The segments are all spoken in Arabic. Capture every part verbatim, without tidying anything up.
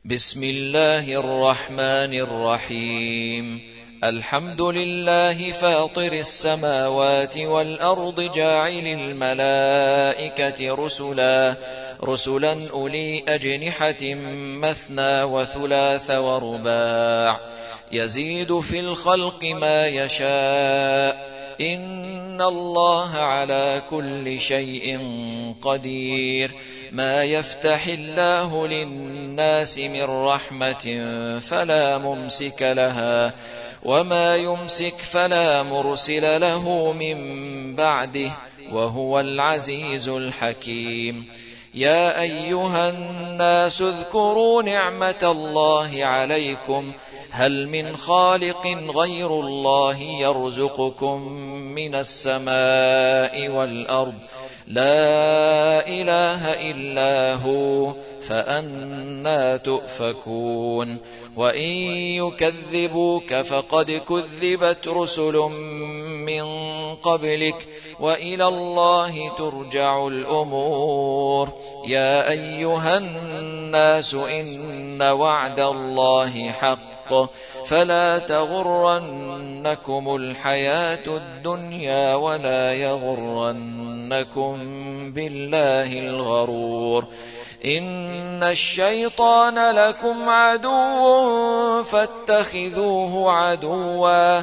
بسم الله الرحمن الرحيم. الحمد لله فاطر السماوات والأرض جاعل الملائكة رسلا رسلا أولي أجنحة مثنى وثلاث ورباع يزيد في الخلق ما يشاء إن الله على كل شيء قدير. ما يفتح الله للناس من رحمة فلا ممسك لها وما يمسك فلا مرسل له من بعده وهو العزيز الحكيم. يا أيها الناس اذكروا نعمة الله عليكم هل من خالق غير الله يرزقكم من السماء والأرض لا إله إلا هو فأنى تؤفكون. وإن يكذبوك فقد كذبت رسل من قبلك وإلى الله ترجع الأمور. يا أيها الناس إن وعد الله حق فلا تغرنكم الحياة الدنيا ولا يغرنكم بالله الغرور. إن الشيطان لكم عدو فاتخذوه عدوا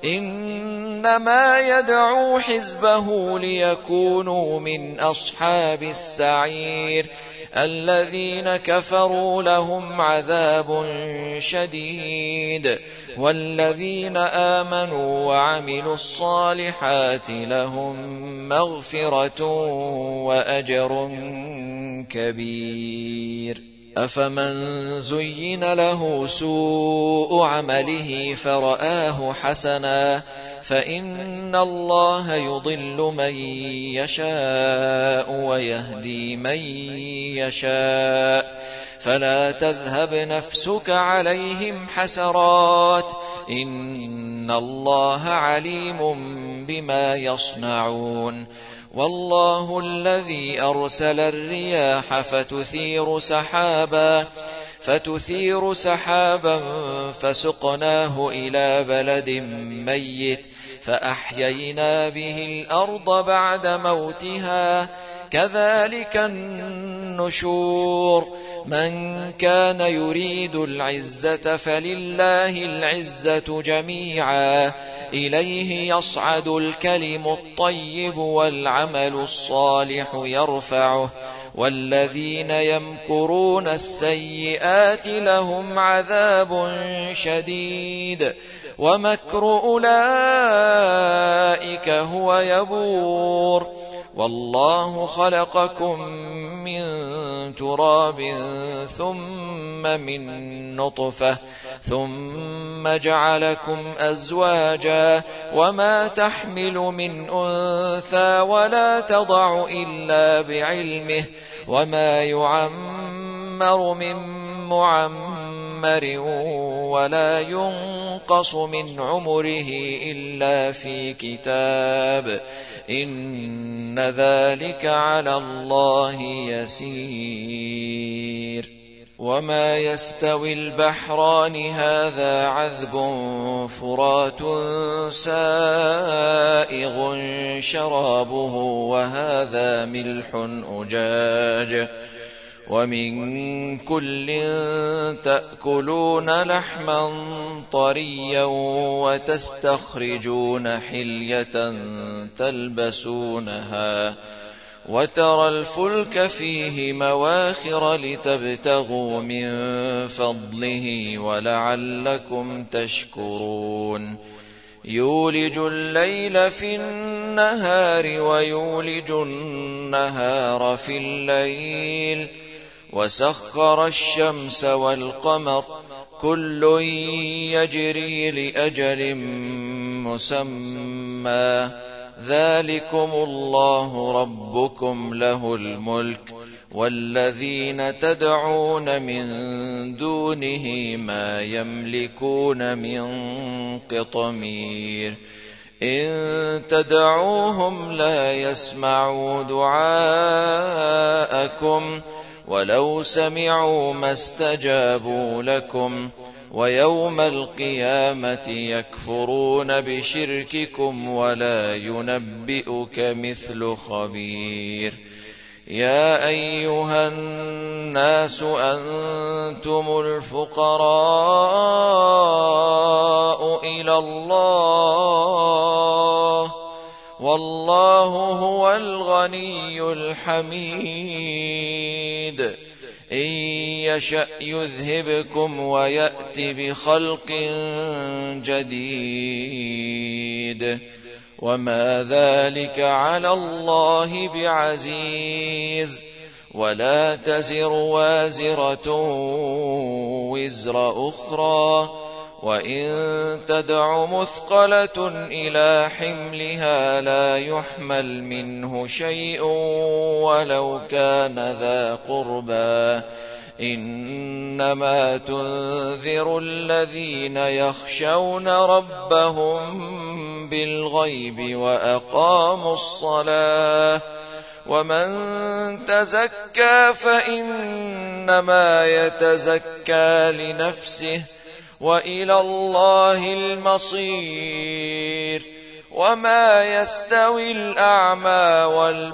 إنما يدعو حزبه ليكونوا من أصحاب السعير. الذين كفروا لهم عذاب شديد والذين آمنوا وعملوا الصالحات لهم مغفرة وأجر كبير. أفمن زين له سوء عمله فرآه حسنا فإن الله يضل من يشاء ويهدي من يشاء فلا تذهب نفسك عليهم حسرات إن الله عليم بما يصنعون. والله الذي أرسل الرياح فتثير سحابا فتثير سحابا فسقناه إلى بلد ميت فأحيينا به الأرض بعد موتها كذلك النشور. من كان يريد العزة فلله العزة جميعا إليه يصعد الكلم الطيب والعمل الصالح يرفعه والذين يمكرون السيئات لهم عذاب شديد ومكر أولئك هو يبور. والله خلقكم من تراب ثم من نطفة ثم جعلكم أزواجا وما تحمل من أنثى ولا تضع إلا بعلمه وما يعمر من معمر ولا ينقص من عمره إلا في كتاب إن ذلك على الله يسير. وما يستوي البحران هذا عذب فرات سائغ شرابه وهذا ملح أجاج ومن كل تأكلون لحما طريا وتستخرجون حلية تلبسونها وترى الفلك فيه مواخر لتبتغوا من فضله ولعلكم تشكرون. يولج الليل في النهار ويولج النهار في الليل وسخر الشمس والقمر كل يجري لأجل مسمى ذلكم الله ربكم له الملك والذين تدعون من دونه ما يملكون من قطمير. إن تدعوهم لا يسمعوا دعاءكم ولو سمعوا ما استجابوا لكم ويوم القيامة يكفرون بشرككم ولا ينبئك مثل خبير. يا أيها الناس أنتم الفقراء إلى الله والله هو الغني الحميد. إن يشأ يذهبكم ويأت بخلق جديد وما ذلك على الله بعزيز. ولا تزر وازرة وزر أخرى وإن تدع مثقلة إلى حملها لا يحمل منه شيء ولو كان ذا قربى. إنما تنذر الذين يخشون ربهم بالغيب وأقاموا الصلاة ومن تزكى فإنما يتزكى لنفسه وإلى الله المصير. وما يستوي الأعمى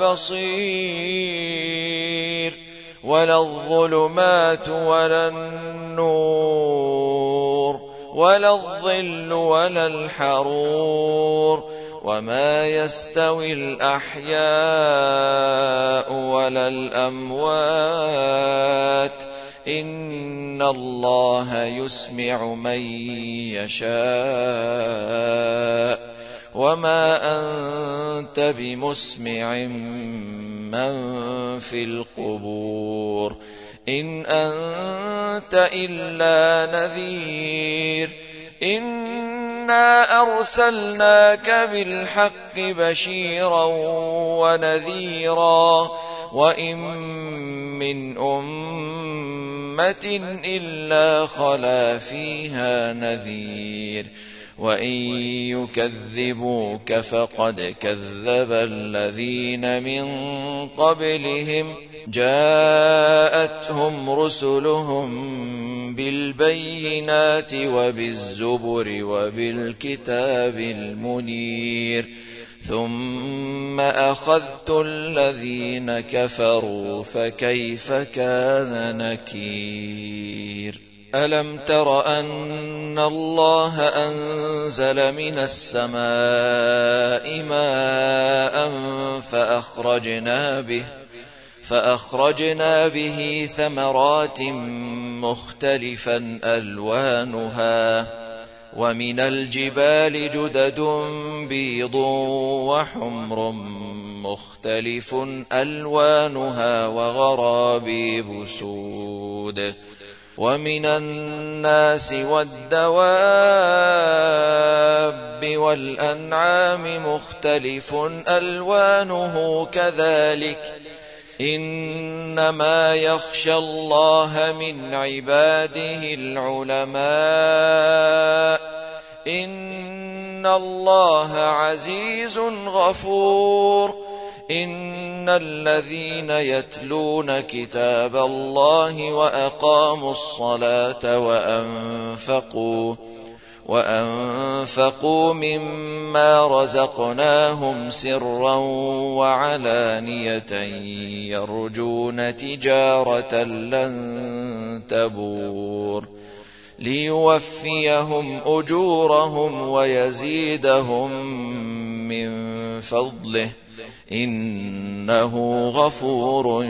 والبصير ولا الظلمات ولا النور ولا الظل ولا الحرور وما يستوي الأحياء ولا الأموات إن الله يسمع من يشاء وما أنت بمسمع من في القبور إن أنت إلا نذير. إنا أرسلناك بالحق بشيرا ونذيرا وإن من أمة إلا خلا فيها نذير وإن يكذبوك فقد كذب الذين من قبلهم جاءتهم رسلهم بالبينات وبالزبر وبالكتاب المنير ثم أخذت الذين كفروا فكيف كان نكير. ألم تر أن الله أنزل من السماء ماء فأخرجنا به فأخرجنا به ثمرات مختلفا ألوانها ومن الجبال جدد بيض وحمر مختلف ألوانها وغرابيب سود ومن الناس والدواب والأنعام مختلف ألوانه كذلك إنما يخشى الله من عباده العلماء إن الله عزيز غفور. إن الذين يتلون كتاب الله وأقاموا الصلاة وأنفقوا وأنفقوا مما رزقناهم سرا وعلانية يرجون تجارة لن تبور ليوفيهم أجورهم ويزيدهم من فضله إنه غفور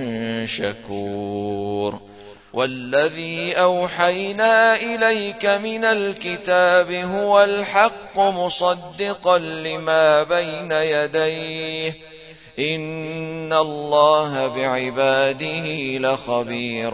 شكور. والذي أوحينا إليك من الكتاب هو الحق مصدقا لما بين يديه إن الله بعباده لخبير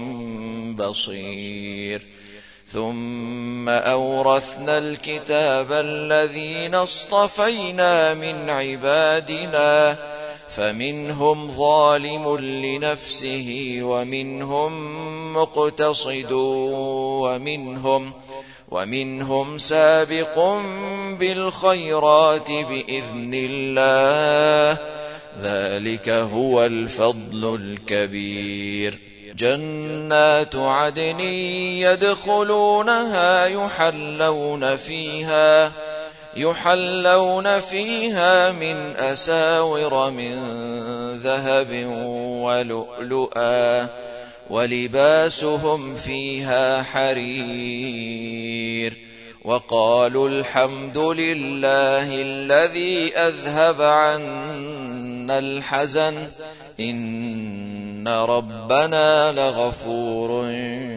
بصير. ثم أورثنا الكتاب الذين اصطفينا من عبادنا فمنهم ظالم لنفسه ومنهم مقتصد ومنهم ومنهم سابق بالخيرات بإذن الله ذلك هو الفضل الكبير. جنات عدن يدخلونها يحلون فيها يحلون فيها من أساور من ذهب ولؤلؤا ولباسهم فيها حرير. وقالوا الحمد لله الذي أذهب عنا الحزن إن ربنا لغفور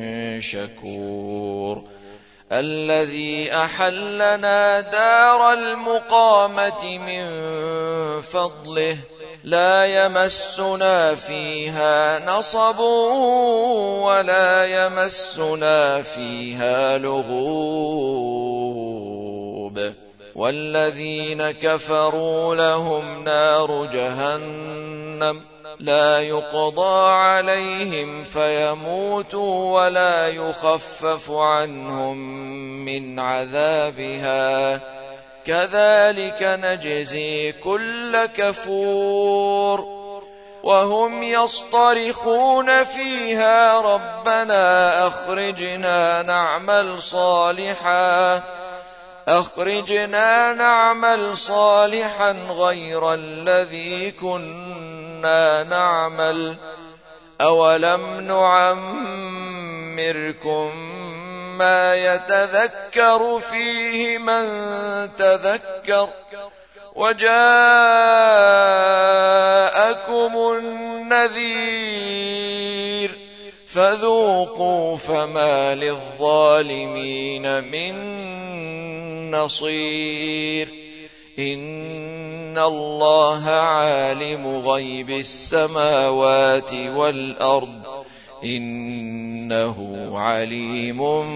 شكور. الذي أحلنا دار المقامة من فضله لا يمسنا فيها نصب ولا يمسنا فيها لغوب. والذين كفروا لهم نار جهنم لا يقضى عليهم فيموتوا ولا يخفف عنهم من عذابها كذلك نجزي كل كفور. وهم يصطرخون فيها ربنا أخرجنا نعمل صالحا أخرجنا نعمل صالحا غير الذي كنا نعمل أولم نعمركم ما يتذكر فيه من تذكر وجاءكم النذير فذوقوا فما للظالمين من نصير. إن الله عالم غيب السماوات والأرض إنه عليم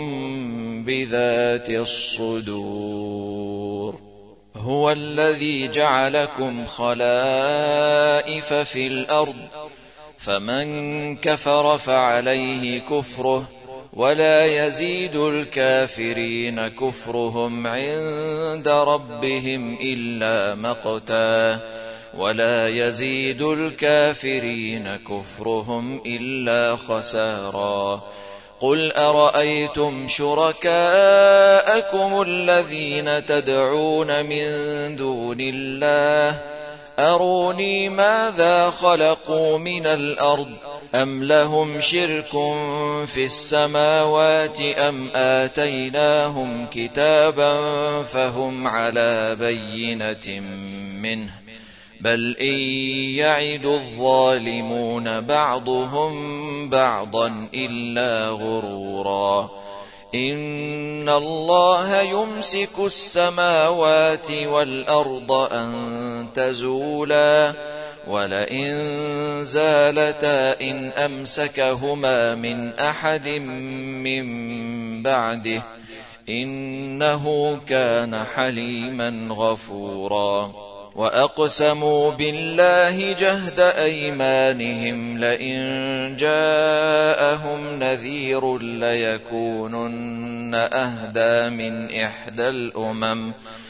بذات الصدور. هو الذي جعلكم خلائف في الأرض فمن كفر فعليه كفره ولا يزيد الكافرين كفرهم عند ربهم إلا مقتا ولا يزيد الكافرين كفرهم إلا خسارا. قل أرأيتم شركاءكم الذين تدعون من دون الله أروني ماذا خلقوا من الأرض أم لهم شرك في السماوات أم آتيناهم كتابا فهم على بينة منه بل إن يعد الظالمون بعضهم بعضا إلا غرورا. إن الله يمسك السماوات والأرض أن تزولا ولئن زالتا إن أمسكهما من أحد من بعده إنه كان حليما غفورا. وأقسموا بالله جهد أيمانهم لئن جاءهم نذير ليكونن أهدى من إحدى الأمم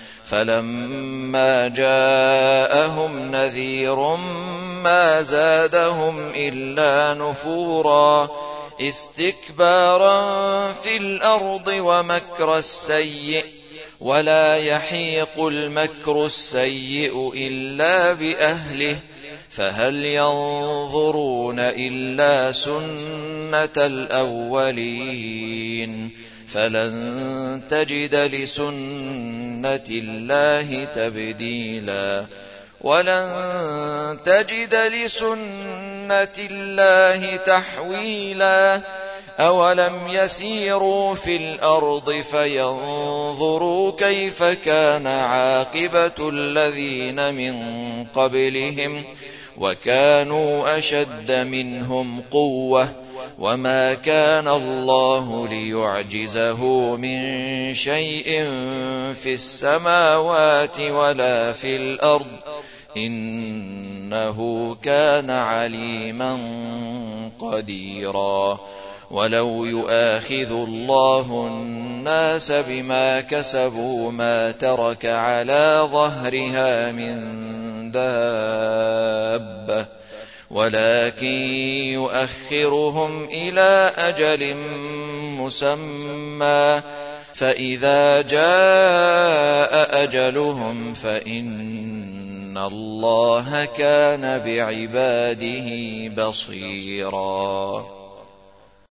فلما جاءهم نذير ما زادهم إلا نفورا استكبارا في الأرض ومكر السيء ولا يحيق المكر السيء إلا بأهله فهل ينظرون إلا سنة الأولين فلن تجد لسنة الله تبديلا ولن تجد لسنة الله تحويلا. أولم يسيروا في الأرض فينظروا كيف كان عاقبة الذين من قبلهم وكانوا أشد منهم قوة وما كان الله ليعجزه من شيء في السماوات ولا في الأرض إنه كان عليما قديرا. ولو يؤاخذ الله الناس بما كسبوا ما ترك على ظهرها من دابة دابة ولكن يؤخرهم إلى أجل مسمى فإذا جاء أجلهم فإن الله كان بعباده بصيرا